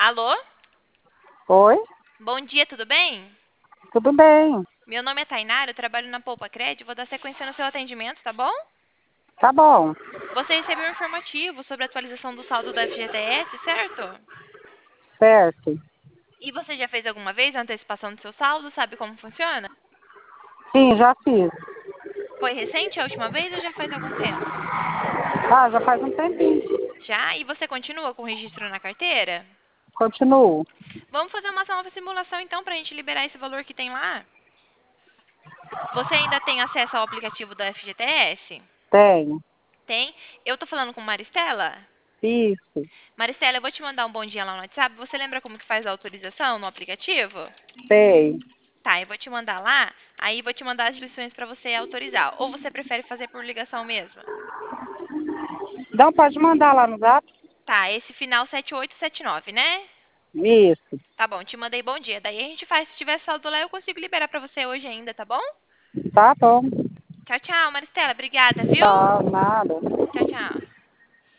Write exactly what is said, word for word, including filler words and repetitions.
Alô? Oi, Bom dia, tudo bem? tudo bem? Meu nome é Tainara, eu trabalho na Poupa Crédito, vou dar sequência no seu atendimento, tá bom? Tá bom, Você recebeu um informativo sobre a atualização do saldo da F G T S, certo? certo. E você já fez alguma vez a antecipação do seu saldo? Sabe como funciona? Sim, já fiz. Foi recente a última vez ou já faz algum tempo? Ah, já faz um tempinho. Já? E você continua com o registro na carteira? Continuo. Vamos fazer uma nova simulação então para a gente liberar esse valor que tem lá. Você ainda tem acesso ao aplicativo da F G T S? Tenho. Tem? Eu tô falando com Maristela? Isso, Maristela, eu vou te mandar um bom dia lá no WhatsApp. Você lembra como que faz a autorização no aplicativo? sei. Tá, eu vou te mandar lá. Aí vou te mandar as lições para você autorizar. Ou você prefere fazer por ligação mesmo? Não, pode mandar lá no zap? Tá, esse final sete oito sete nove, né? Isso. Tá bom, te mandei bom dia. Daí a gente faz, se tiver saldo lá, eu consigo liberar para você hoje ainda, tá bom? Tá bom. Tchau, tchau, Maristela. Obrigada, viu? Tá, nada. Tchau, tchau.